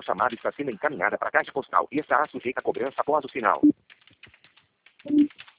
Sua chamada está sendo encaminhada para a caixa postal e estará sujeita a cobrança após o sinal.